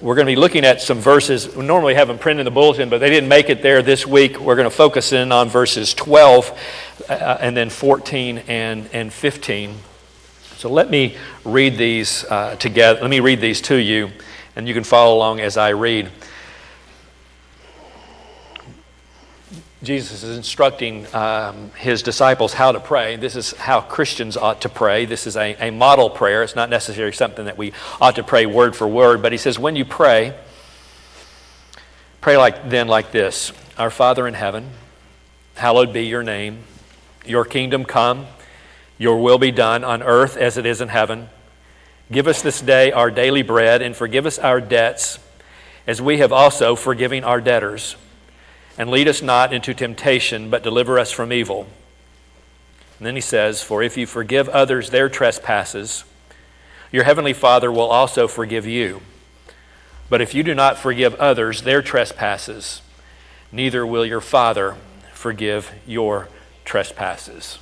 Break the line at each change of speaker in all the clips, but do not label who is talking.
We're going to be looking at some verses. We normally have them printed in the bulletin, but they didn't make it there this week. We're going to focus in on verses 12 and then 14 and 15. So let me read these together. Let me read these to you, and you can follow along as I read. Jesus is instructing his disciples how to pray. This is how Christians ought to pray. This is a model prayer. It's not necessarily something that we ought to pray word for word, but he says, when you pray like this. Our Father in heaven, hallowed be your name. Your kingdom come. Your will be done on earth as it is in heaven. Give us this day our daily bread, and forgive us our debts as we have also forgiven our debtors. And lead us not into temptation, but deliver us from evil. And then he says, for if you forgive others their trespasses, your heavenly Father will also forgive you. But if you do not forgive others their trespasses, neither will your Father forgive your trespasses.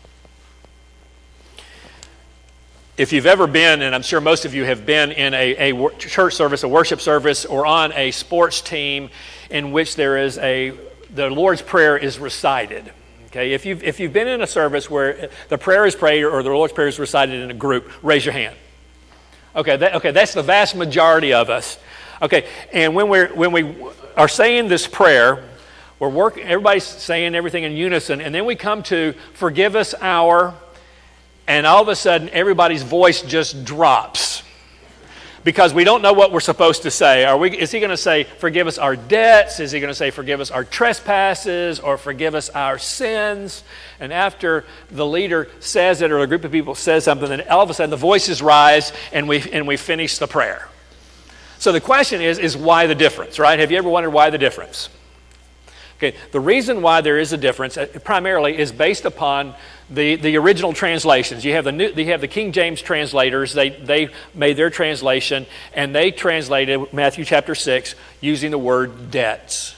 If you've ever been, and I'm sure most of you have been in a church service, a worship service, or on a sports team in which the Lord's Prayer is recited. Okay, if you've been in a service where the prayer is prayed or the Lord's Prayer is recited in a group, raise your hand. Okay, that's the vast majority of us. Okay, and when we are saying this prayer, everybody's saying everything in unison, and then we come to forgive us our. And all of a sudden, everybody's voice just drops because we don't know what we're supposed to say. Is he going to say, forgive us our debts? Is he going to say, forgive us our trespasses or forgive us our sins? And after the leader says it or a group of people says something, then all of a sudden the voices rise and we finish the prayer. So the question is why the difference, right? Have you ever wondered why the difference? Okay, the reason why there is a difference primarily is based upon the original translations. You have the King James translators. They made their translation, and they translated Matthew chapter 6 using the word debts.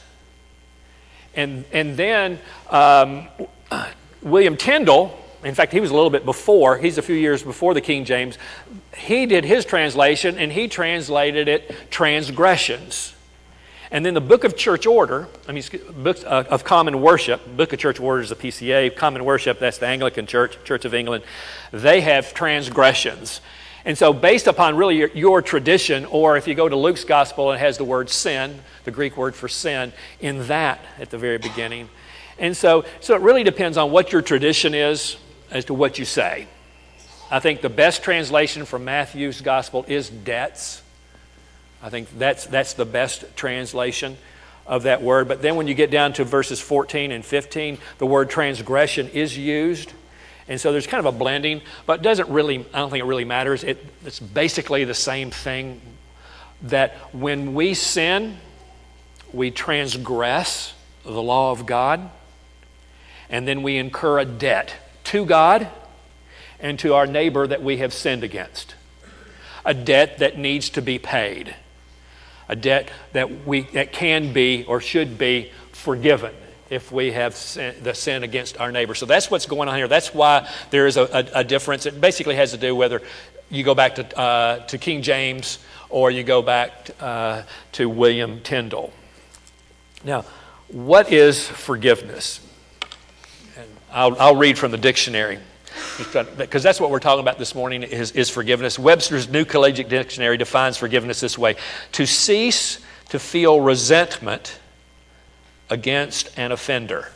And then William Tyndale, in fact, he was a little bit before. He's a few years before the King James. He did his translation, and he translated it transgressions. And then the Book of Church Order, Book of Common Worship, Book of Church Order is the PCA, Common Worship, that's the Anglican Church, Church of England, they have transgressions. And so based upon really your tradition, or if you go to Luke's Gospel, it has the word sin, the Greek word for sin, in that at the very beginning. And so it really depends on what your tradition is as to what you say. I think the best translation from Matthew's Gospel is debts. I think that's the best translation of that word. But then when you get down to verses 14 and 15, the word transgression is used. And so there's kind of a blending, but I don't think it really matters. It's basically the same thing, that when we sin, we transgress the law of God, and then we incur a debt to God and to our neighbor that we have sinned against. A debt that needs to be paid. A debt that can be or should be forgiven if we have the sin against our neighbor. So that's what's going on here. That's why there is a difference. It basically has to do whether you go back to King James or you go back to William Tyndale. Now, what is forgiveness? And I'll read from the dictionary, because that's what we're talking about this morning is forgiveness. Webster's New Collegiate Dictionary defines forgiveness this way: to cease to feel resentment against an offender.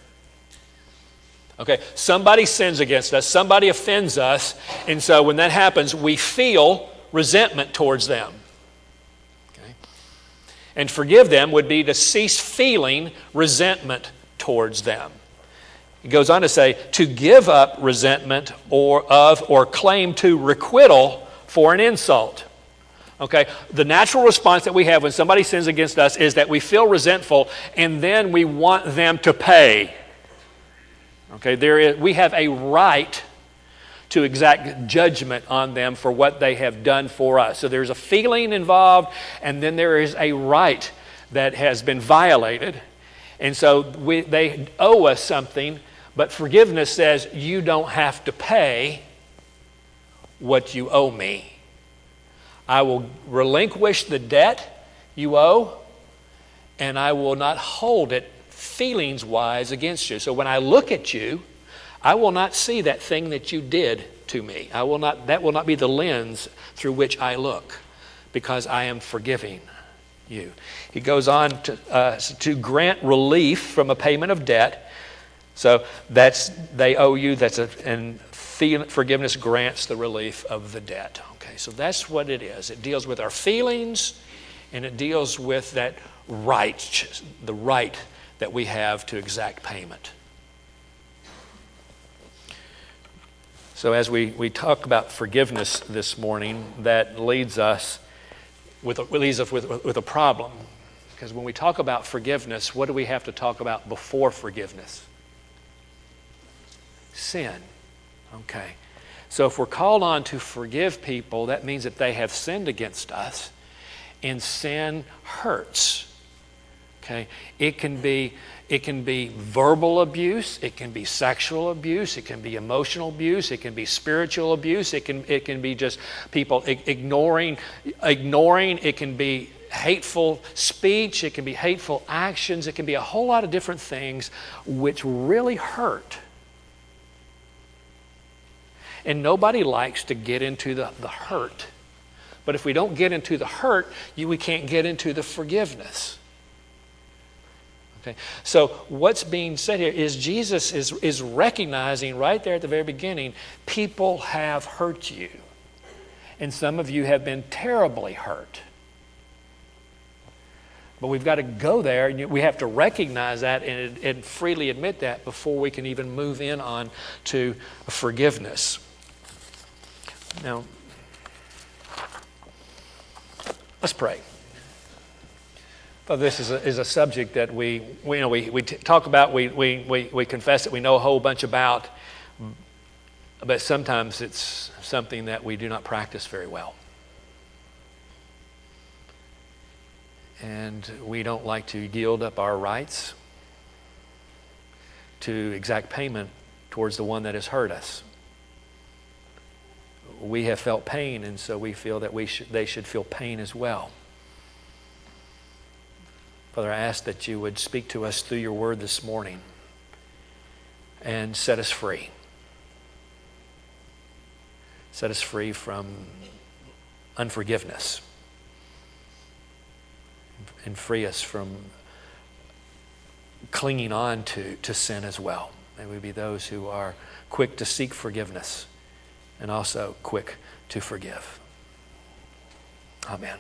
Okay, somebody sins against us, somebody offends us, and so when that happens, we feel resentment towards them. Okay? And forgive them would be to cease feeling resentment towards them. He goes on to say, to give up resentment or claim to requital for an insult. Okay, the natural response that we have when somebody sins against us is that we feel resentful and then we want them to pay. Okay, we have a right to exact judgment on them for what they have done for us. So there's a feeling involved, and then there is a right that has been violated. And so they owe us something. But forgiveness says you don't have to pay what you owe me. I will relinquish the debt you owe, and I will not hold it feelings-wise against you. So when I look at you, I will not see that thing that you did to me. That will not be the lens through which I look, because I am forgiving you. He goes on to grant relief from a payment of debt. So they owe you. And forgiveness grants the relief of the debt. Okay, so that's what it is. It deals with our feelings, and it deals with that right, the right that we have to exact payment. So as we talk about forgiveness this morning, that leaves us with a problem. Because when we talk about forgiveness, what do we have to talk about before forgiveness? Sin. Okay. So if we're called on to forgive people, that means that they have sinned against us, and sin hurts. Okay? It can be verbal abuse, it can be sexual abuse, it can be emotional abuse, it can be spiritual abuse, it can be just people ignoring, it can be hateful speech, it can be hateful actions, it can be a whole lot of different things which really hurt. And nobody likes to get into the hurt. But if we don't get into the hurt, we can't get into the forgiveness. Okay. So what's being said here is Jesus is recognizing right there at the very beginning, people have hurt you. And some of you have been terribly hurt. But we've got to go there, and we have to recognize that and freely admit that before we can even move in on to forgiveness. Now, let's pray. Well, this is a subject that we talk about, we confess that we know a whole bunch about, but sometimes it's something that we do not practice very well. And we don't like to yield up our rights to exact payment towards the one that has hurt us. We have felt pain, and so we feel that they should feel pain as well. Father, I ask that you would speak to us through your word this morning and set us free. Set us free from unforgiveness and free us from clinging on to sin as well. May we be those who are quick to seek forgiveness and also quick to forgive. Amen.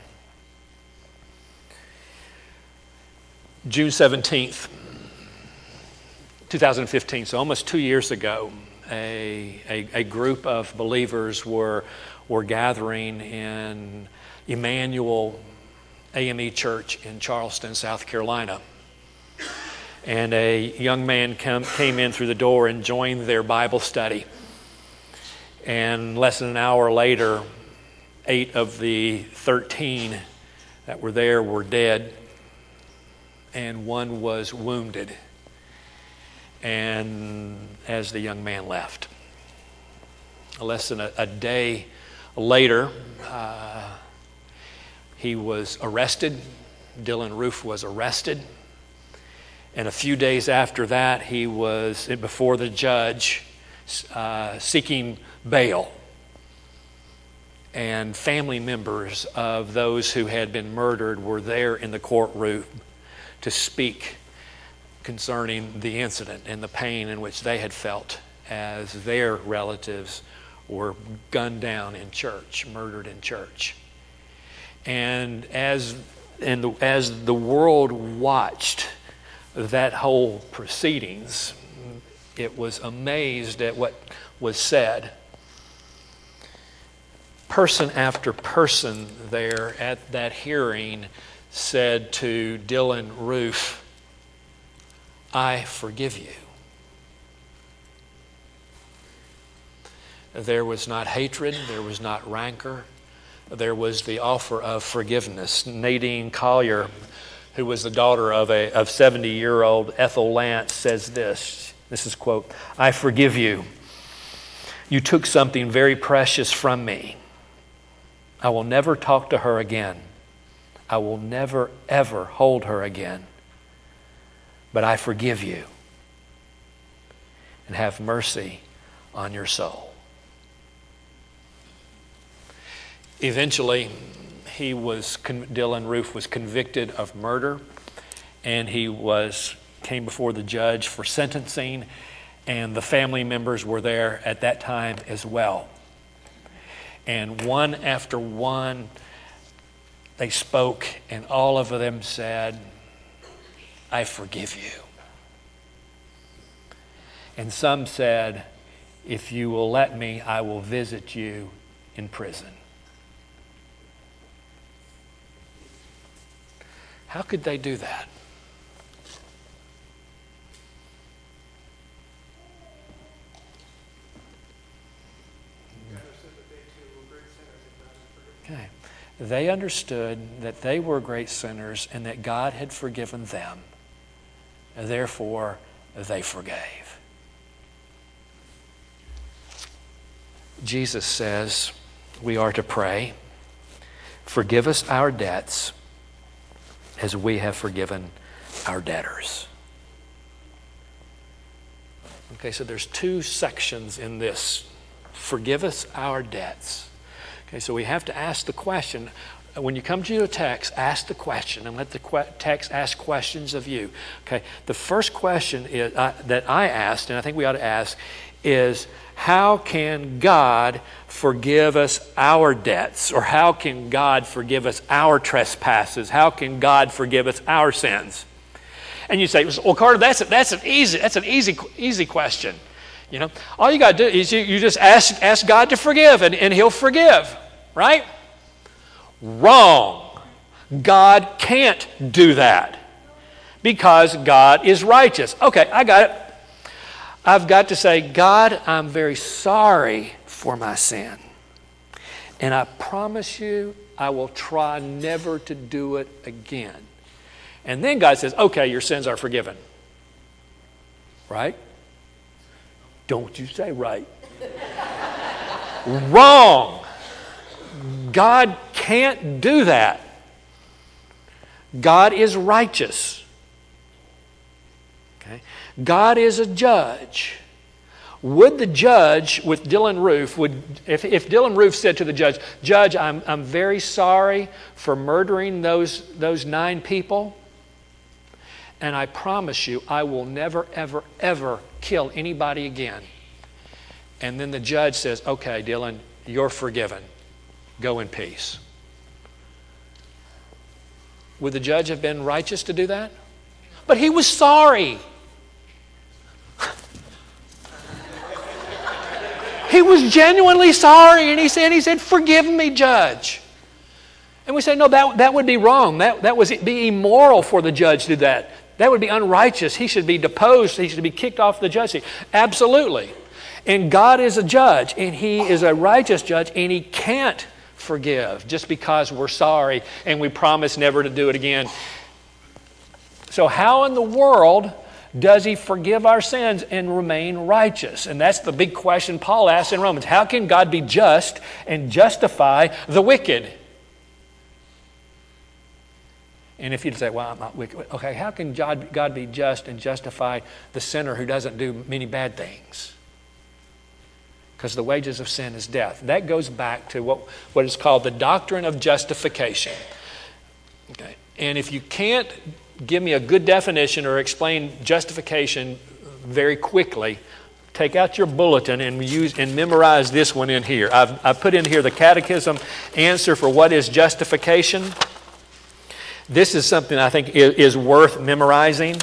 June 17th, 2015, so almost 2 years ago, a group of believers were gathering in Emmanuel AME Church in Charleston, South Carolina. And a young man came in through the door and joined their Bible study. And less than an hour later, 8 of the 13 that were there were dead, and 1 was wounded. And as the young man left, less than a day later, he was arrested. Dylan Roof was arrested. And a few days after that, he was before the judge seeking bail. And family members of those who had been murdered were there in the courtroom to speak concerning the incident and the pain in which they had felt as their relatives were gunned down in church, murdered in church. And as the world watched that whole proceedings, it was amazed at what was said. Person after person there at that hearing said to Dylan Roof, "I forgive you." There was not hatred, there was not rancor, there was the offer of forgiveness. Nadine Collier, who was the daughter of 70-year-old Ethel Lance, says this is quote, "I forgive you. You took something very precious from me. I will never talk to her again. I will never, ever hold her again. But I forgive you and have mercy on your soul. Eventually, Dylann Roof was convicted of murder, and he came before the judge for sentencing, and the family members were there at that time as well. And one after one, they spoke, and all of them said, I forgive you. And some said, if you will let me, I will visit you in prison. How could they do that? Okay. They understood that they were great sinners and that God had forgiven them. And therefore, they forgave. Jesus says we are to pray, forgive us our debts as we have forgiven our debtors. Okay, so there's two sections in this. Forgive us our debts. Okay, so we have to ask the question. When you come to your text, ask the question and let the text ask questions of you. Okay, the first question is, that I asked, and I think we ought to ask, is how can God forgive us our debts? Or how can God forgive us our trespasses? How can God forgive us our sins? And you say, well, Carter, that's an easy question. You know, all you got to do is you just ask God to forgive, and He'll forgive, right? Wrong. God can't do that because God is righteous. Okay, I got it. I've got to say, God, I'm very sorry for my sin. And I promise you, I will try never to do it again. And then God says, okay, your sins are forgiven. Right? Don't you say right. Wrong. God can't do that. God is righteous. Okay? God is a judge. Would the judge with Dylann Roof, if Dylann Roof said to the judge, Judge, I'm very sorry for murdering those 9 people, and I promise you I will never, ever, ever kill anybody again. And then the judge says, okay, Dylann, you're forgiven. Go in peace. Would the judge have been righteous to do that? But he was sorry. He was genuinely sorry, and he said, forgive me, Judge. And we say, no, that would be wrong. That would be immoral for the judge to do that. That would be unrighteous. He should be deposed. He should be kicked off the judge seat. Absolutely. And God is a judge, and He is a righteous judge, and He can't forgive just because we're sorry and we promise never to do it again. So how in the world does He forgive our sins and remain righteous? And that's the big question Paul asks in Romans. How can God be just and justify the wicked? And if you'd say, well, I'm not wicked. Okay, how can God be just and justify the sinner who doesn't do many bad things? Because the wages of sin is death. That goes back to what is called the doctrine of justification. Okay. And if you can't give me a good definition or explain justification very quickly, take out your bulletin and memorize this one in here. I've put in here the catechism answer for what is justification. This is something I think is worth memorizing.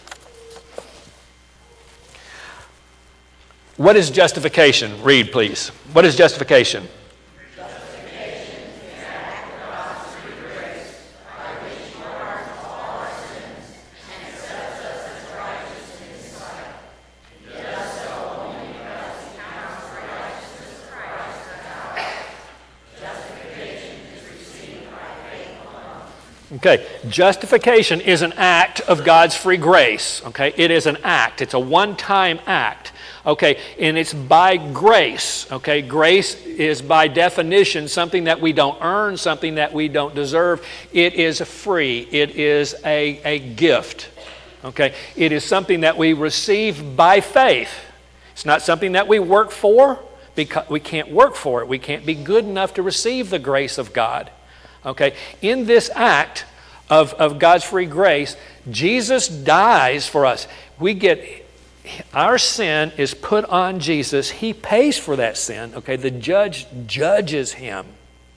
What is justification? Read, please. What is justification?
Justification is an act of God's free grace by which He pardons all our sins and accepts us as righteous in His sight. He does so only because He counts the righteousness of Christ as ours. Justification is received by faith alone.
Okay, justification is an act of God's free grace. Okay, it is an act. It's a one-time act Okay, and it's by grace. Okay, grace is by definition something that we don't earn, something that we don't deserve. It is free. It is a gift. Okay, it is something that we receive by faith. It's not something that we work for, because we can't work for it. We can't be good enough to receive the grace of God. Okay, in this act of God's free grace, Jesus dies for us. Our sin is put on Jesus. He pays for that sin. Okay, the judge judges him.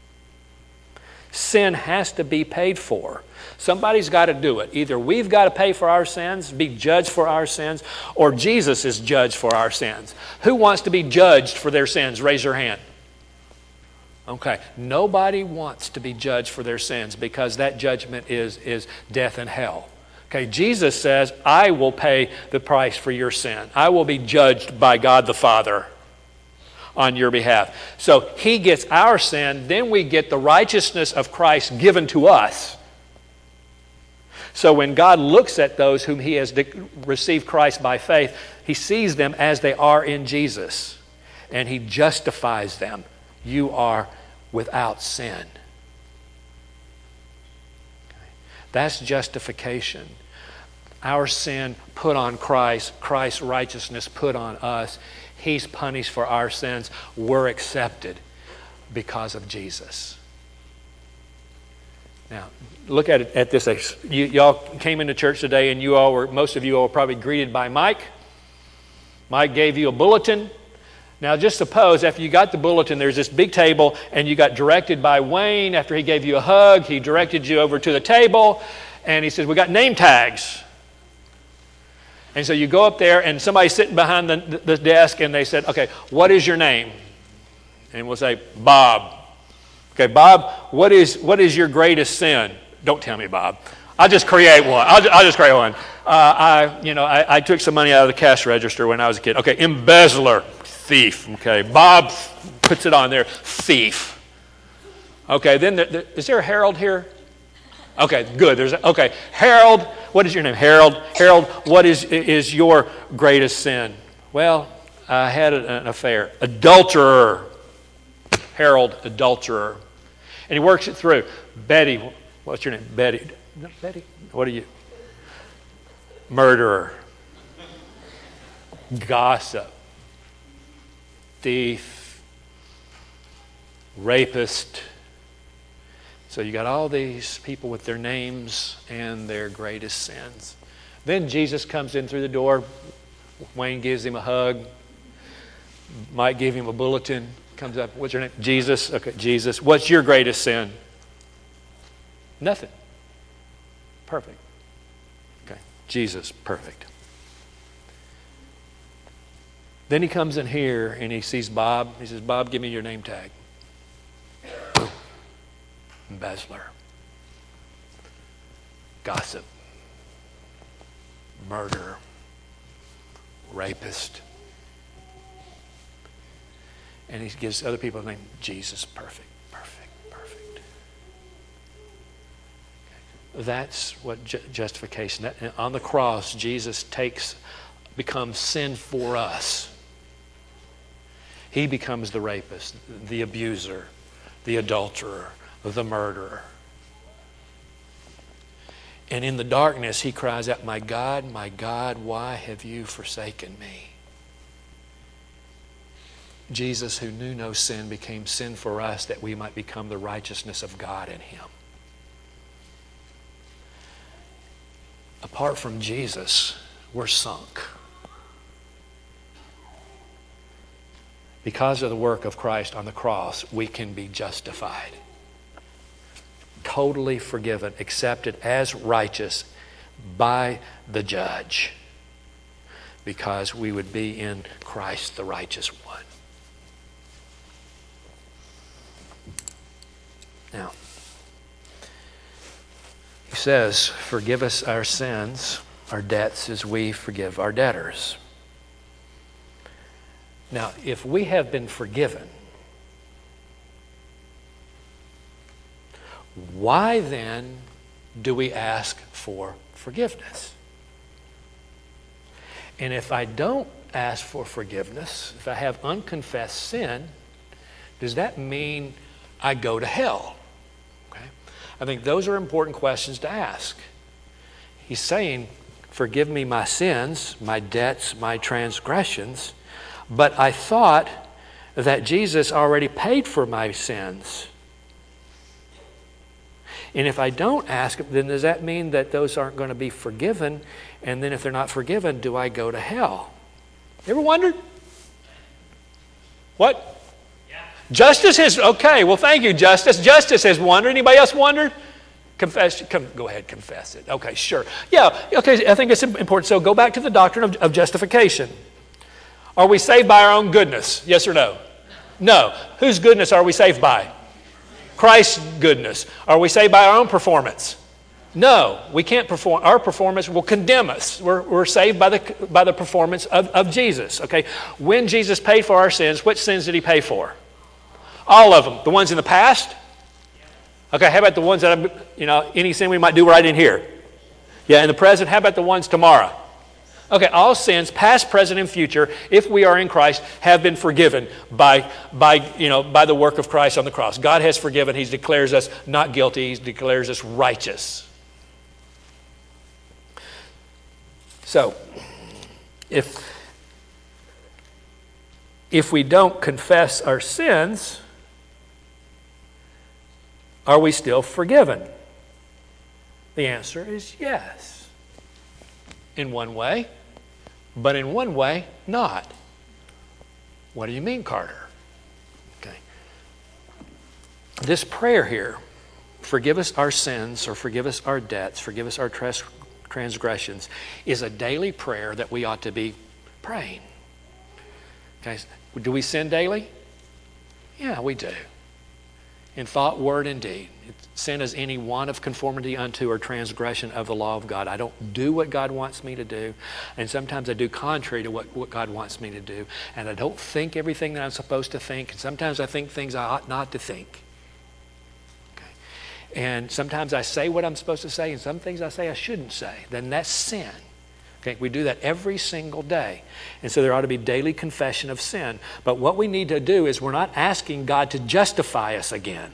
Sin has to be paid for. Somebody's got to do it. Either we've got to pay for our sins, be judged for our sins, or Jesus is judged for our sins. Who wants to be judged for their sins? Raise your hand. Okay, nobody wants to be judged for their sins because that judgment is death and hell. Okay, Jesus says, I will pay the price for your sin. I will be judged by God the Father on your behalf. So He gets our sin, then we get the righteousness of Christ given to us. So when God looks at those whom He has received Christ by faith, He sees them as they are in Jesus, and He justifies them. You are without sin. That's justification. Our sin put on Christ, Christ's righteousness put on us. He's punished for our sins. We're accepted because of Jesus. Now, look at this. Y'all came into church today, and most of you all were probably greeted by Mike. Mike gave you a bulletin. Now, just suppose after you got the bulletin, there's this big table, and you got directed by Wayne. After he gave you a hug, he directed you over to the table, and he says, we got name tags. And so you go up there, and somebody's sitting behind the desk, and they said, okay, what is your name? And we'll say, Bob. Okay, Bob, what is your greatest sin? Don't tell me, Bob. I'll just create one. I'll just create one. I took some money out of the cash register when I was a kid. Okay, embezzler. Thief. Okay, Bob puts it on there. Thief. Okay, then is there a Harold here? Okay, good. Okay, Harold. What is your name? Harold. Harold. What is your greatest sin? Well, I had an affair. Adulterer. Harold, adulterer, and he works it through. Betty. What's your name? Betty. No, Betty. What are you? Murderer. Gossip. Thief, rapist. So you got all these people with their names and their greatest sins. Then Jesus comes in through the door. Wayne gives him a hug. Mike gave him a bulletin. Comes up. What's your name? Jesus. Okay, Jesus. What's your greatest sin? Nothing. Perfect. Okay, Jesus, perfect. Then he comes in here and he sees Bob. He says, Bob, give me your name tag. Embezzler. Gossip. Murderer. Rapist. And he gives other people the name Jesus, perfect, perfect, perfect. Okay. That's what justification. On the cross, Jesus becomes sin for us. He becomes the rapist, the abuser, the adulterer, the murderer. And in the darkness, he cries out, my God, why have you forsaken me? Jesus, who knew no sin, became sin for us that we might become the righteousness of God in Him. Apart from Jesus, we're sunk. Because of the work of Christ on the cross, we can be justified. Totally forgiven, accepted as righteous by the judge. Because we would be in Christ, the righteous one. Now, he says, forgive us our sins, our debts, as we forgive our debtors. Now, if we have been forgiven, why then do we ask for forgiveness? And if I don't ask for forgiveness, if I have unconfessed sin, does that mean I go to hell? Okay. I think those are important questions to ask. He's saying, forgive me my sins, my debts, my transgressions, but I thought that Jesus already paid for my sins. And if I don't ask, then does that mean that those aren't going to be forgiven? And then if they're not forgiven, do I go to hell? You ever wondered? What? Yeah. Justice has, okay, well thank you, Justice. Justice has wondered. Anybody else wondered? Confess, go ahead, confess it. Okay, sure. Yeah, okay, I think it's important. So go back to the doctrine of justification. Are we saved by our own goodness? Yes or no? No. Whose goodness are we saved by? Christ's goodness. Are we saved by our own performance? No, we can't perform. Our performance will condemn us. We're saved by the performance of Jesus. Okay, when Jesus paid for our sins, which sins did he pay for? All of them. The ones in the past? Okay, how about the ones that, any sin we might do right in here? Yeah, in the present. How about the ones tomorrow? Okay, all sins, past, present, and future, if we are in Christ, have been forgiven by the work of Christ on the cross. God has forgiven. He declares us not guilty. He declares us righteous. So, if we don't confess our sins, are we still forgiven? The answer is yes. In one way, but in one way, not. What do you mean, Carter? Okay. This prayer here, forgive us our sins or forgive us our debts, forgive us our transgressions, is a daily prayer that we ought to be praying. Okay. Do we sin daily? Yeah, we do. In thought, word, and deed. Sin is any want of conformity unto or transgression of the law of God. I don't do what God wants me to do, and sometimes I do contrary to what God wants me to do, and I don't think everything that I'm supposed to think, and sometimes I think things I ought not to think. Okay. And sometimes I say what I'm supposed to say, and some things I say I shouldn't say. Then that's sin. Okay, we do that every single day. And so there ought to be daily confession of sin. But what we need to do is we're not asking God to justify us again.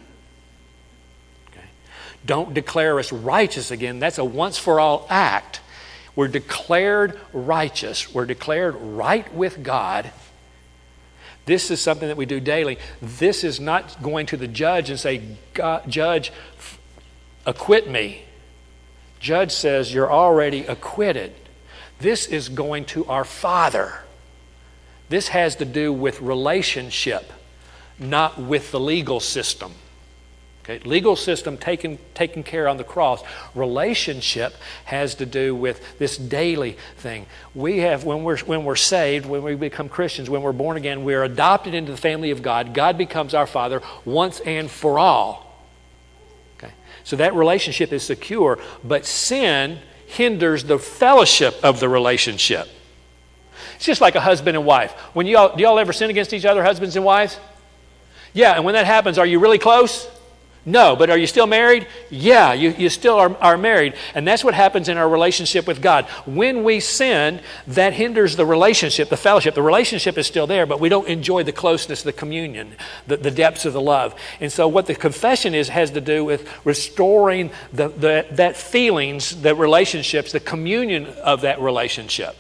Okay? Don't declare us righteous again. That's a once-for-all act. We're declared righteous. We're declared right with God. This is something that we do daily. This is not going to the judge and say, Judge, acquit me. Judge says, you're already acquitted. This is going to our Father. This has to do with relationship, not with the legal system. Okay, legal system taken care on the cross. Relationship has to do with this daily thing. We have, when we're saved, when we become Christians, when we're born again, we're adopted into the family of God. God becomes our Father once and for all. Okay, so that relationship is secure, but sin hinders the fellowship of the relationship. It's just like a husband and wife. Do y'all ever sin against each other, husbands and wives? Yeah, and when that happens, are you really close? No, but are you still married? Yeah, you still are married. And that's what happens in our relationship with God. When we sin, that hinders the relationship, the fellowship. The relationship is still there, but we don't enjoy the closeness, the communion, the depths of the love. And so what the confession has to do with restoring that feelings, the relationships, the communion of that relationship.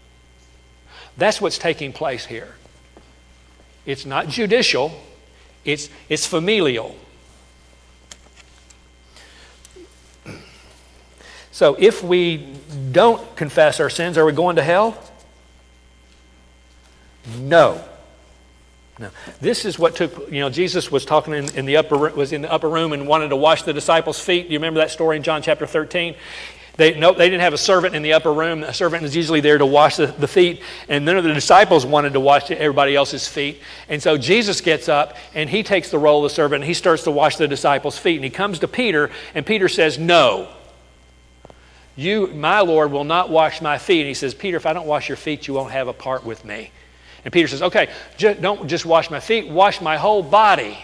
That's what's taking place here. It's not judicial, it's familial. So if we don't confess our sins, are we going to hell? No. This is what took, Jesus was talking in the upper room and wanted to wash the disciples' feet. Do you remember that story in John chapter 13? They didn't have a servant in the upper room. A servant is usually there to wash the feet. And none of the disciples wanted to wash everybody else's feet. And so Jesus gets up and he takes the role of the servant and he starts to wash the disciples' feet. And he comes to Peter and Peter says, no. You, my Lord, will not wash my feet. And he says, Peter, if I don't wash your feet, you won't have a part with me. And Peter says, okay, don't just wash my feet, wash my whole body.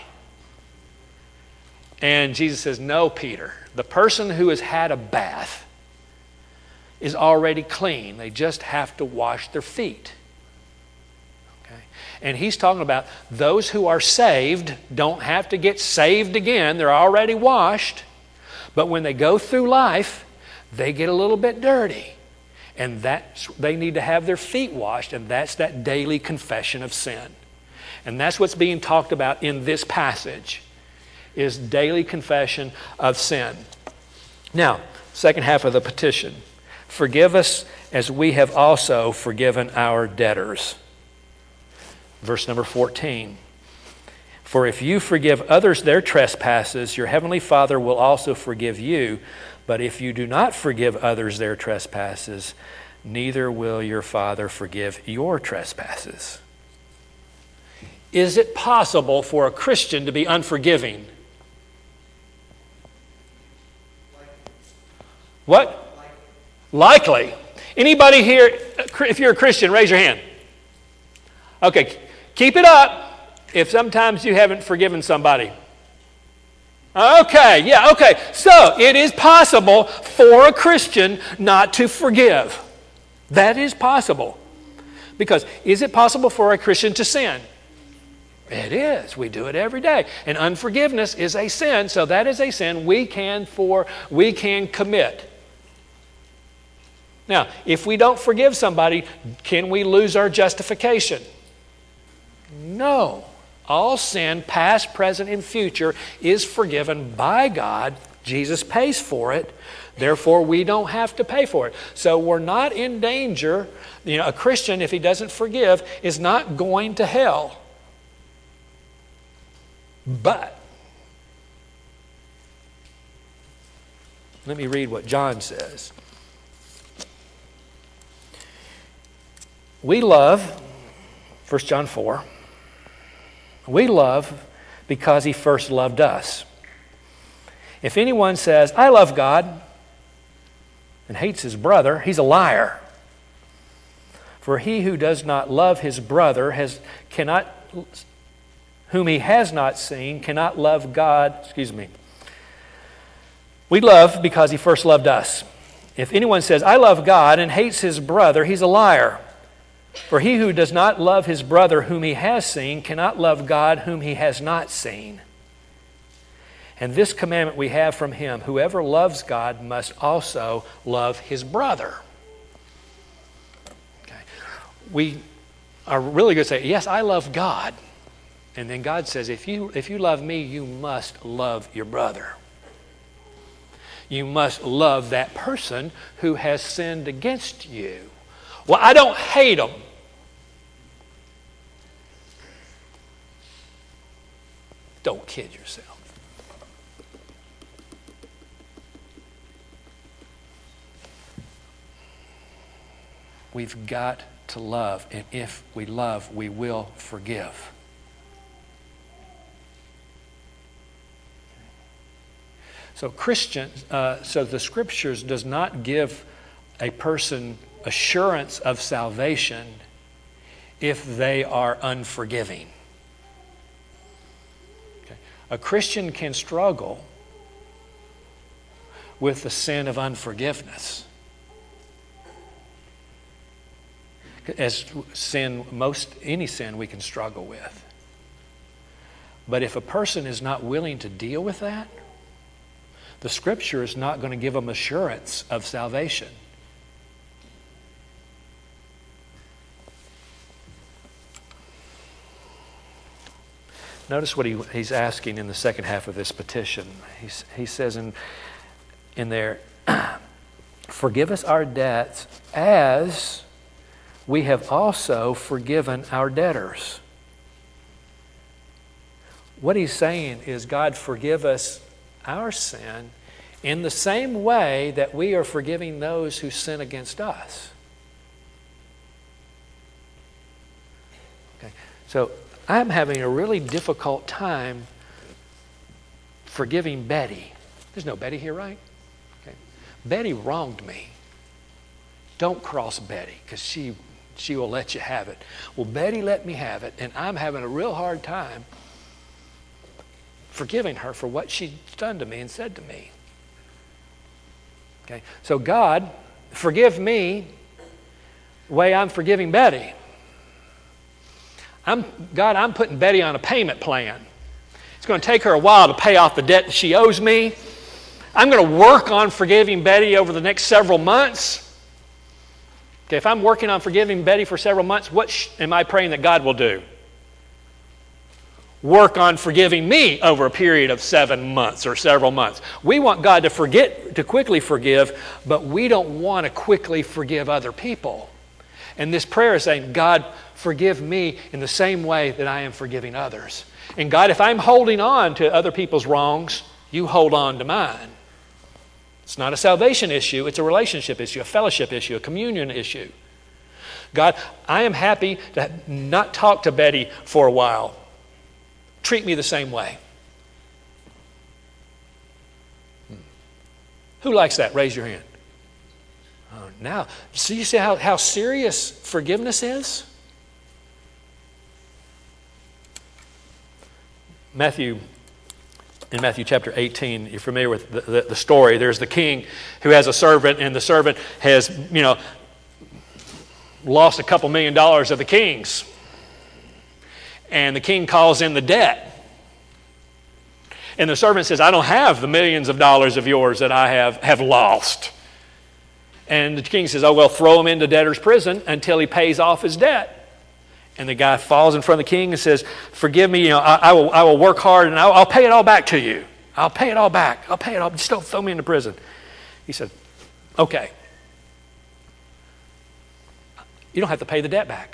And Jesus says, no, Peter. The person who has had a bath is already clean. They just have to wash their feet. And he's talking about those who are saved don't have to get saved again. They're already washed. But when they go through life, they get a little bit dirty. And they need to have their feet washed. And that's that daily confession of sin. And that's what's being talked about in this passage, is daily confession of sin. Now, second half of the petition. Forgive us as we have also forgiven our debtors. Verse number 14. For if you forgive others their trespasses, your heavenly Father will also forgive you. But if you do not forgive others their trespasses, neither will your Father forgive your trespasses. Is it possible for a Christian to be unforgiving? What? Likely. Anybody here, if you're a Christian, raise your hand. Okay, keep it up if sometimes you haven't forgiven somebody. Okay, yeah, okay. So it is possible for a Christian not to forgive. That is possible. Because is it possible for a Christian to sin? It is. We do it every day. And unforgiveness is a sin, so that is a sin we can commit. Now, if we don't forgive somebody, can we lose our justification? No. All sin, past, present, and future, is forgiven by God. Jesus pays for it. Therefore, we don't have to pay for it. So we're not in danger. A Christian, if he doesn't forgive, is not going to hell. But, let me read what John says. We love, 1 John 4, we love because he first loved us. If anyone says, I love God, and hates his brother, he's a liar. For he who does not love his brother whom he has not seen, cannot love God. We love because he first loved us. If anyone says, I love God, and hates his brother, he's a liar. For he who does not love his brother whom he has seen cannot love God whom he has not seen. And this commandment we have from him, whoever loves God must also love his brother. Okay. We are really going to say, yes, I love God. And then God says, if you love me, you must love your brother. You must love that person who has sinned against you. Well, I don't hate them. Don't kid yourself. We've got to love, and if we love, we will forgive. So the Scriptures does not give a person assurance of salvation if they are unforgiving. Okay. A Christian can struggle with the sin of unforgiveness. As any sin we can struggle with. But if a person is not willing to deal with that, the Scripture is not going to give them assurance of salvation. Notice what he's asking in the second half of this petition. He says in there, forgive us our debts as we have also forgiven our debtors. What he's saying is, God, forgive us our sin in the same way that we are forgiving those who sin against us. Okay. So I'm having a really difficult time forgiving Betty. There's no Betty here, right? Okay. Betty wronged me. Don't cross Betty, because she will let you have it. Well, Betty let me have it, and I'm having a real hard time forgiving her for what she's done to me and said to me. Okay, so God, forgive me the way I'm forgiving Betty. God, I'm putting Betty on a payment plan. It's going to take her a while to pay off the debt that she owes me. I'm going to work on forgiving Betty over the next several months. Okay, if I'm working on forgiving Betty for several months, what am I praying that God will do? Work on forgiving me over a period of 7 months or several months. We want God to quickly forgive, but we don't want to quickly forgive other people. And this prayer is saying, God, forgive me in the same way that I am forgiving others. And God, if I'm holding on to other people's wrongs, you hold on to mine. It's not a salvation issue, it's a relationship issue, a fellowship issue, a communion issue. God, I am happy to not talk to Betty for a while. Treat me the same way. Who likes that? Raise your hand. Oh, now, so you see how serious forgiveness is? In Matthew chapter 18, you're familiar with the story. There's the king who has a servant, and the servant has, lost a couple $1 million of the king's. And the king calls in the debt. And the servant says, I don't have the millions of dollars of yours that I have lost. And the king says, oh, well, throw him into debtor's prison until he pays off his debt. And the guy falls in front of the king and says, forgive me, I will work hard and I'll pay it all back to you. I'll pay it all back. I'll pay it all. Just don't throw me into prison. He said, okay. You don't have to pay the debt back.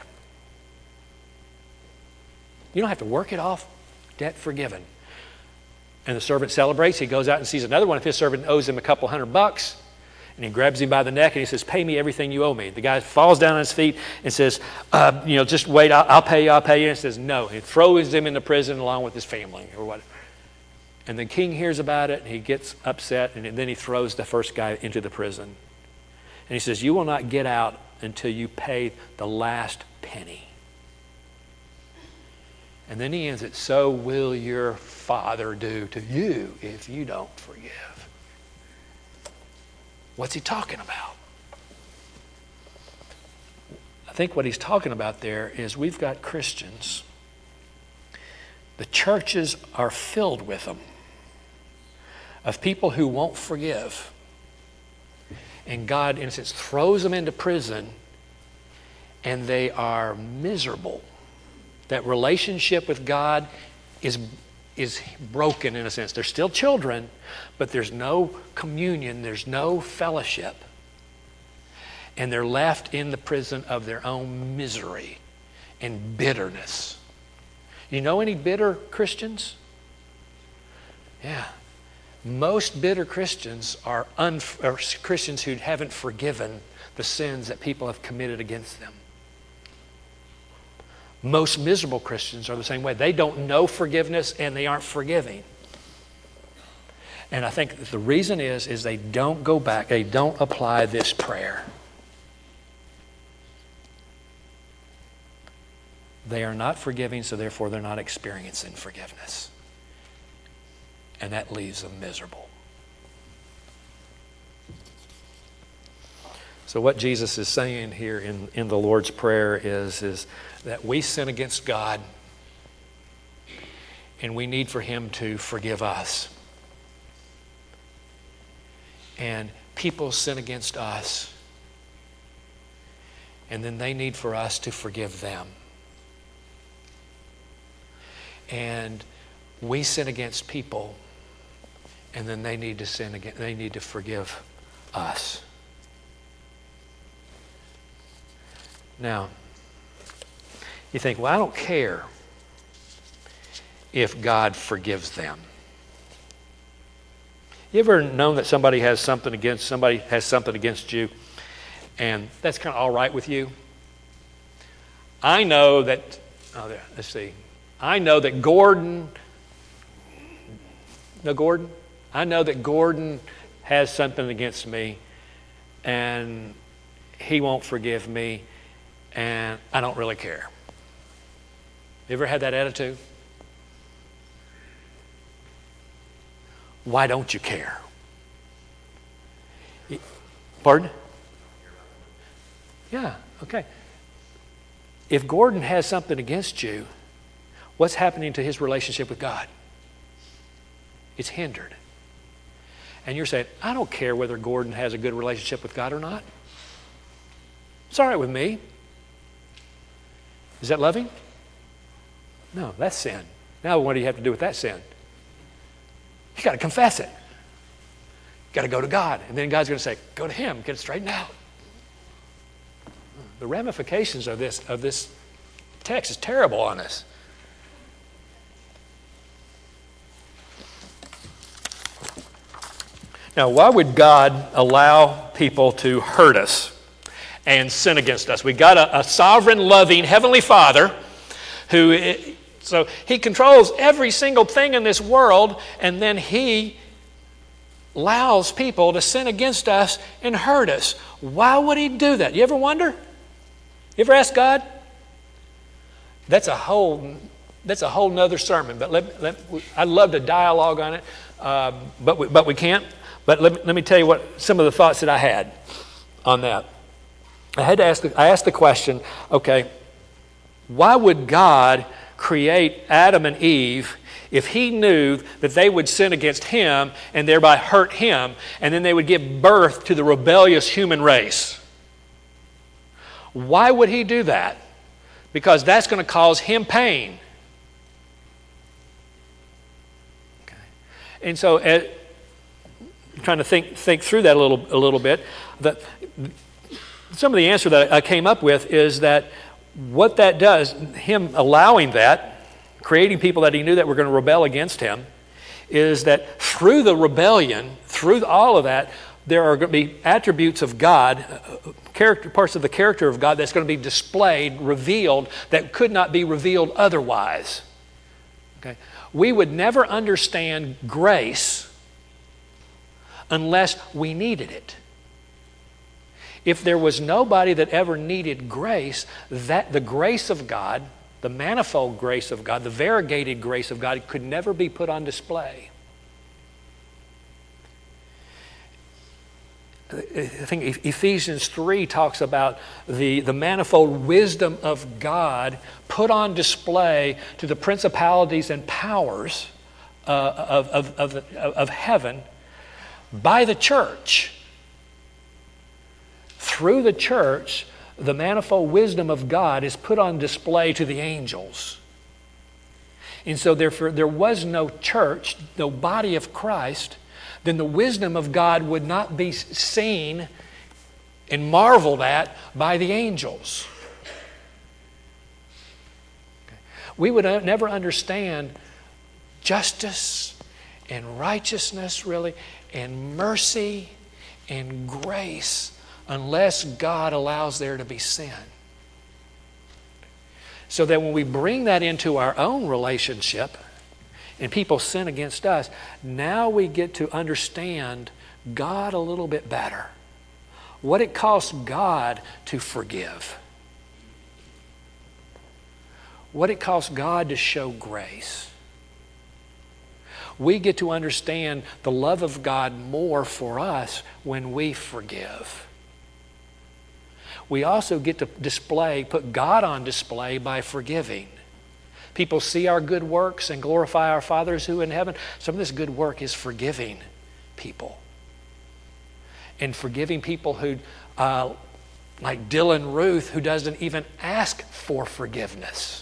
You don't have to work it off. Debt forgiven. And the servant celebrates. He goes out and sees another one. If his servant owes him a couple $100, and he grabs him by the neck and he says, pay me everything you owe me. The guy falls down on his feet and says, just wait, I'll pay you. And he says, no. He throws him into prison along with his family or whatever. And the king hears about it and he gets upset, and then he throws the first guy into the prison. And he says, you will not get out until you pay the last penny. And then he ends it, so will your Father do to you if you don't forgive. What's he talking about? I think what he's talking about there is we've got Christians. The churches are filled with them, of people who won't forgive. And God, in a sense, throws them into prison, and they are miserable. That relationship with God is broken in a sense. They're still children, but there's no communion, there's no fellowship. And they're left in the prison of their own misery and bitterness. You know any bitter Christians? Yeah. Most bitter Christians are Christians who haven't forgiven the sins that people have committed against them. Most miserable Christians are the same way. They don't know forgiveness and they aren't forgiving. And I think the reason is they don't go back, they don't apply this prayer. They are not forgiving, so therefore they're not experiencing forgiveness. And that leaves them miserable. So what Jesus is saying here in the Lord's Prayer is that we sin against God and we need for Him to forgive us. And people sin against us, and then they need for us to forgive them. And we sin against people, and then they need to sin again. They need to forgive us. Now, you think, well, I don't care if God forgives them. You ever known that somebody has something against you, and that's kind of all right with you? I know that, I know that Gordon has something against me, and he won't forgive me, and I don't really care. You ever had that attitude? Why don't you care? Pardon? Yeah, okay. If Gordon has something against you, what's happening to his relationship with God? It's hindered. And you're saying, I don't care whether Gordon has a good relationship with God or not. It's all right with me. Is that loving? No, that's sin. Now what do you have to do with that sin? You got to confess it. You got to go to God. And then God's going to say, go to Him, get it straightened out. The ramifications of this text is terrible on us. Now, why would God allow people to hurt us and sin against us? We got a sovereign, loving Heavenly Father so He controls every single thing in this world, and then He allows people to sin against us and hurt us. Why would He do that? You ever wonder? You ever ask God? That's a whole nother sermon, but I'd love to dialogue on it, but we can't. But let me tell you what some of the thoughts that I had on that. I asked the question, okay, why would God create Adam and Eve if He knew that they would sin against Him and thereby hurt Him, and then they would give birth to the rebellious human race? Why would He do that? Because that's going to cause Him pain. Okay. And so, trying to think through that a little bit, some of the answer that I came up with is that what that does, Him allowing that, creating people that He knew that were going to rebel against Him, is that through the rebellion, through all of that, there are going to be attributes of God, parts of the character of God that's going to be displayed, revealed, that could not be revealed otherwise. Okay? We would never understand grace unless we needed it. If there was nobody that ever needed grace, that the grace of God, the manifold grace of God, the variegated grace of God could never be put on display. I think Ephesians 3 talks about the manifold wisdom of God put on display to the principalities and powers of heaven by the church. Through the church, the manifold wisdom of God is put on display to the angels. And so therefore, there was no church, no body of Christ, then the wisdom of God would not be seen and marveled at by the angels. We would never understand justice and righteousness, really, and mercy and grace unless God allows there to be sin. So that when we bring that into our own relationship and people sin against us, now we get to understand God a little bit better. What it costs God to forgive. What it costs God to show grace. We get to understand the love of God more for us when we forgive. We also get to put God on display by forgiving. People see our good works and glorify our Father who is in heaven. Some of this good work is forgiving people. And forgiving people who, like Dylan Ruth, who doesn't even ask for forgiveness.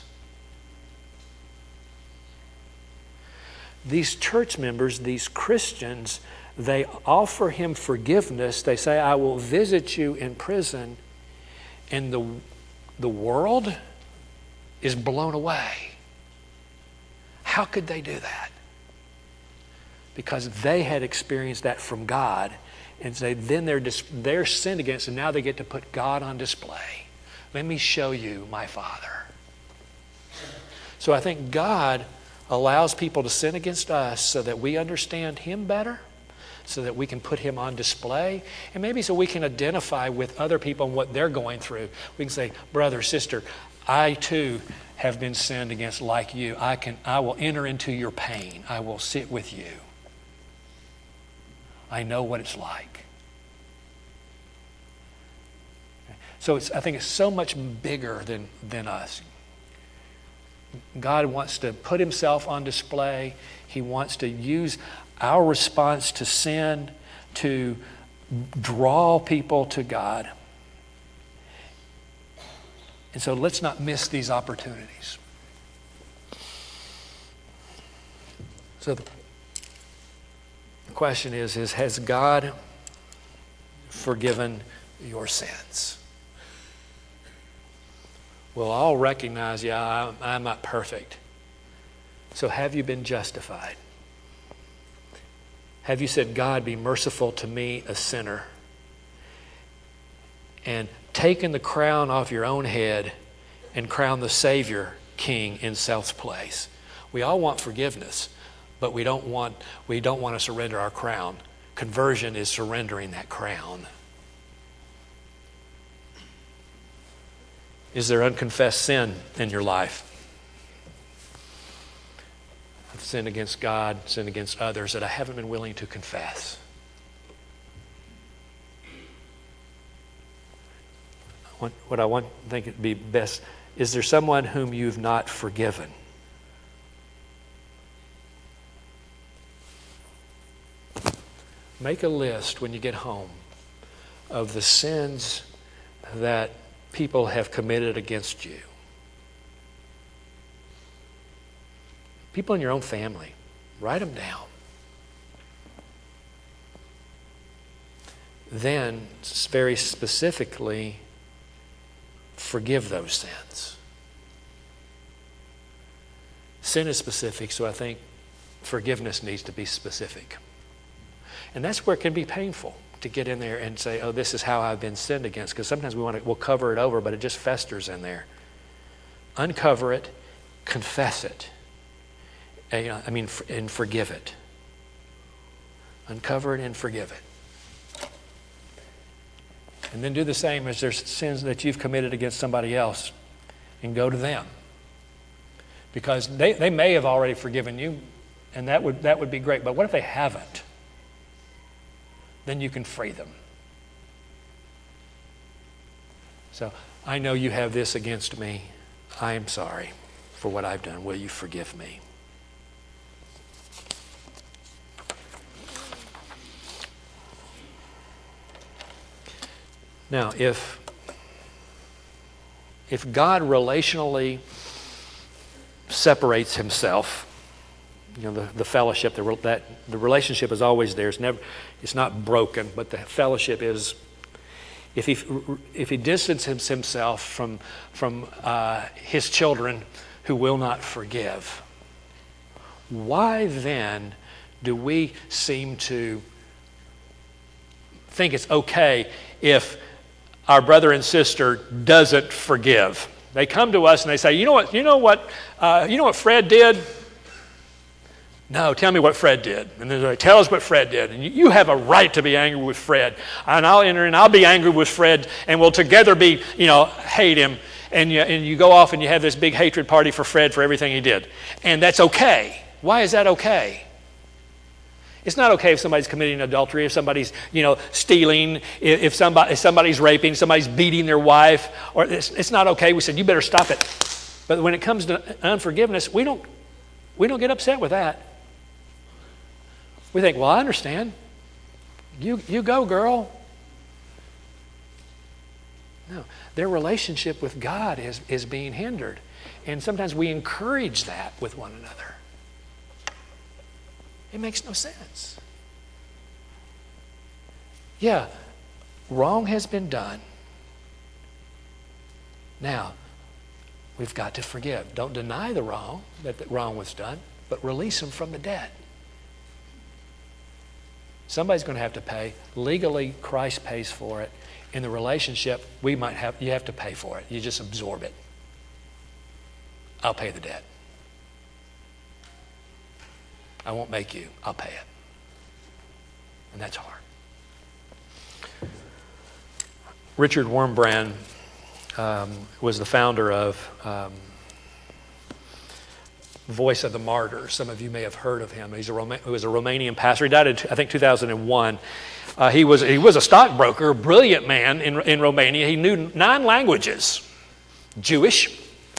These church members, these Christians, they offer him forgiveness. They say, I will visit you in prison. And the world is blown away. How could they do that? Because they had experienced that from God. And so then they're sinned against, and now they get to put God on display. Let me show you my Father. So I think God allows people to sin against us so that we understand Him better, so that we can put Him on display, and maybe so we can identify with other people and what they're going through. We can say, brother, sister, I too have been sinned against like you. I will enter into your pain. I will sit with you. I know what it's like. So I think it's so much bigger than us. God wants to put himself on display. He wants to use our response to sin to draw people to God. And so let's not miss these opportunities. So the question is has God forgiven your sins? We'll all recognize, I'm not perfect. So have you been justified? Have you said, God, be merciful to me, a sinner? And taken the crown off your own head and crowned the Savior King in self's place. We all want forgiveness, but we don't want to surrender our crown. Conversion is surrendering that crown. Is there unconfessed sin in your life? I've sinned against God, sinned against others that I haven't been willing to confess. What I think would be best, is there someone whom you've not forgiven? Make a list when you get home of the sins that people have committed against you. People in your own family. Write them down. Then, very specifically, forgive those sins. Sin is specific, so I think forgiveness needs to be specific. And that's where it can be painful to get in there and say, oh, this is how I've been sinned against. Because sometimes we'll cover it over, but it just festers in there. Uncover it, confess it. And forgive it. Uncover it and forgive it. And then do the same as there's sins that you've committed against somebody else, and go to them. Because they may have already forgiven you, and that would be great. But what if they haven't? Then you can free them. So, I know you have this against me. I am sorry for what I've done. Will you forgive me? Now, if God relationally separates himself, the fellowship, the relationship is always there. It's not broken, but the fellowship is. If he distances himself from his children who will not forgive, why then do we seem to think it's okay if our brother and sister doesn't forgive? They come to us and they say, you know what Fred did? No, tell me what Fred did. And then they tell us what Fred did. And you have a right to be angry with Fred. And I'll enter and I'll be angry with Fred, and we'll together be, hate him. And you go off and you have this big hatred party for Fred for everything he did. And that's okay. Why is that okay? It's not okay if somebody's committing adultery, if somebody's, stealing, if somebody's raping, somebody's beating their wife. Or it's not okay. We said, you better stop it. But when it comes to unforgiveness, we don't get upset with that. We think, well, I understand. You go, girl. No, their relationship with God is being hindered. And sometimes we encourage that with one another. It makes no sense. Yeah, wrong has been done. Now, we've got to forgive. Don't deny the wrong, that the wrong was done, but release them from the debt. Somebody's going to have to pay. Legally, Christ pays for it. In the relationship, you have to pay for it. You just absorb it. I'll pay the debt. I won't make you. I'll pay it. And that's hard. Richard Wurmbrand was the founder of Voice of the Martyrs. Some of you may have heard of him. He was a Romanian pastor. He died in, I think, 2001. He was a stockbroker, a brilliant man in Romania. He knew 9 languages. Jewish,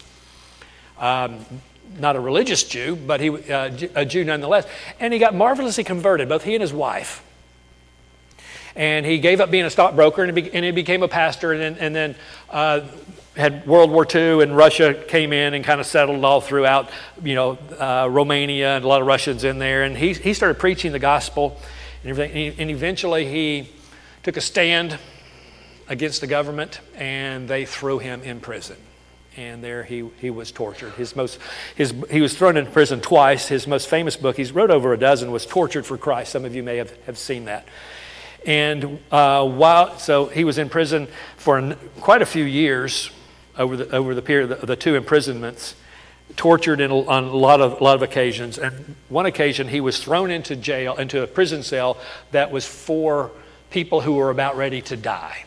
not a religious Jew, but a Jew nonetheless. And he got marvelously converted, both he and his wife. And he gave up being a stockbroker and he became a pastor, and then had World War II, and Russia came in and kind of settled all throughout, Romania, and a lot of Russians in there. And he started preaching the gospel and everything. And eventually he took a stand against the government, and they threw him in prison. And there he was tortured. He was thrown in prison twice. His most famous book, he's wrote over a dozen, was Tortured for Christ. Some of you may have seen that. And so he was in prison for quite a few years over the period of the 2 imprisonments, tortured on a lot of occasions. And one occasion he was thrown into a prison cell that was for people who were about ready to die.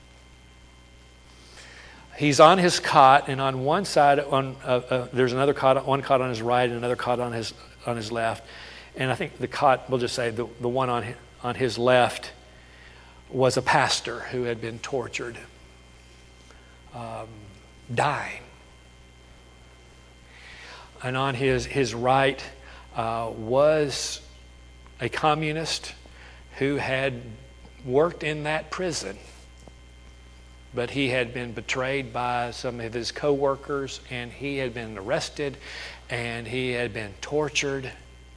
He's on his cot, and on one side, there's another cot, one cot on his right and another cot on his left. And I think the cot, we'll just say the one on his left, was a pastor who had been tortured, dying. And on his right was a communist who had worked in that prison. But he had been betrayed by some of his co-workers, and he had been arrested, and he had been tortured.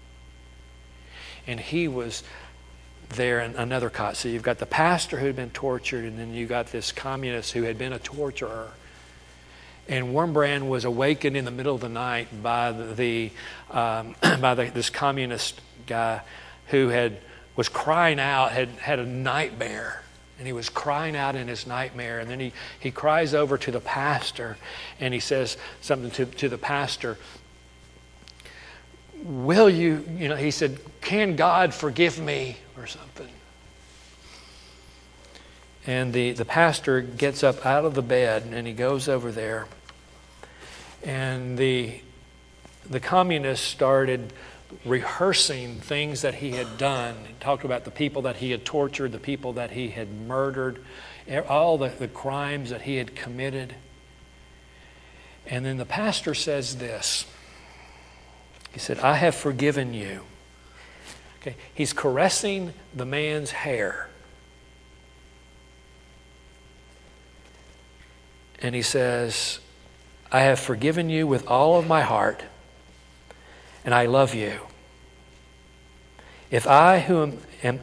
And he was there in another cot. So you've got the pastor who had been tortured, and then you got this communist who had been a torturer. And Wurmbrand was awakened in the middle of the night by this communist guy who was crying out, had a nightmare. And he was crying out in his nightmare. And then he cries over to the pastor, and he says something to the pastor. Will you, he said, can God forgive me, or something? And the pastor gets up out of the bed, and he goes over there. And the communist started rehearsing things that he had done. He talked about the people that he had tortured, the people that he had murdered, all the crimes that he had committed. And then the pastor says this. He said, I have forgiven you. Okay, he's caressing the man's hair. And he says, I have forgiven you with all of my heart, and I love you. If I, who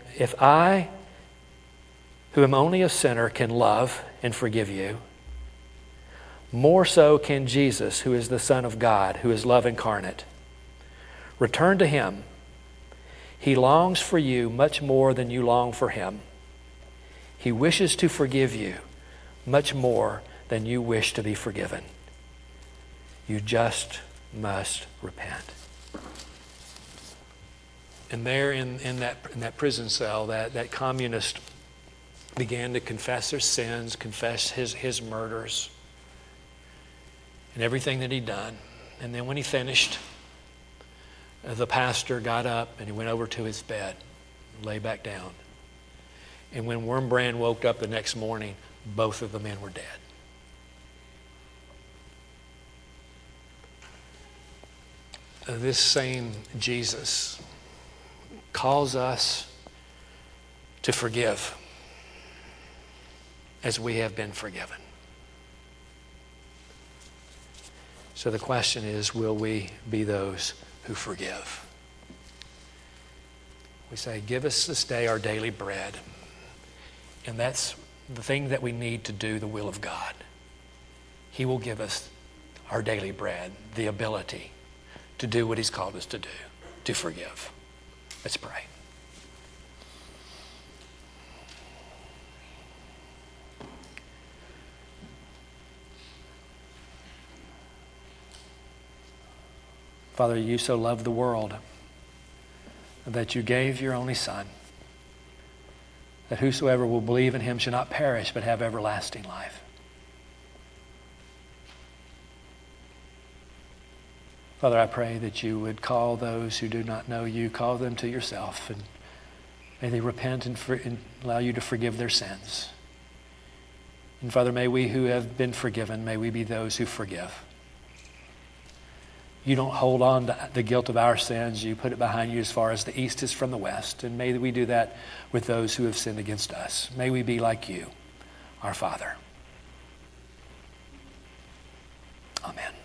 am only a sinner, can love and forgive you, more so can Jesus, who is the Son of God, who is love incarnate. Return to him. He longs for you much more than you long for him. He wishes to forgive you much more than you wish to be forgiven. You just must repent. And there in that prison cell, that communist began to confess their sins, confess his murders, and everything that he'd done. And then when he finished, the pastor got up and he went over to his bed and lay back down. And when Wurmbrand woke up the next morning, both of the men were dead. This same Jesus calls us to forgive as we have been forgiven. So the question is, will we be those who forgive? We say, give us this day our daily bread. And that's the thing that we need to do the will of God. He will give us our daily bread, the ability to do what he's called us to do, to forgive. Let's pray. Father, you so loved the world that you gave your only Son, that whosoever will believe in him shall not perish but have everlasting life. Father, I pray that you would call those who do not know you, call them to yourself, and may they repent and allow you to forgive their sins. And Father, may we who have been forgiven, may we be those who forgive. You don't hold on to the guilt of our sins. You put it behind you as far as the east is from the west. And may we do that with those who have sinned against us. May we be like you, our Father. Amen.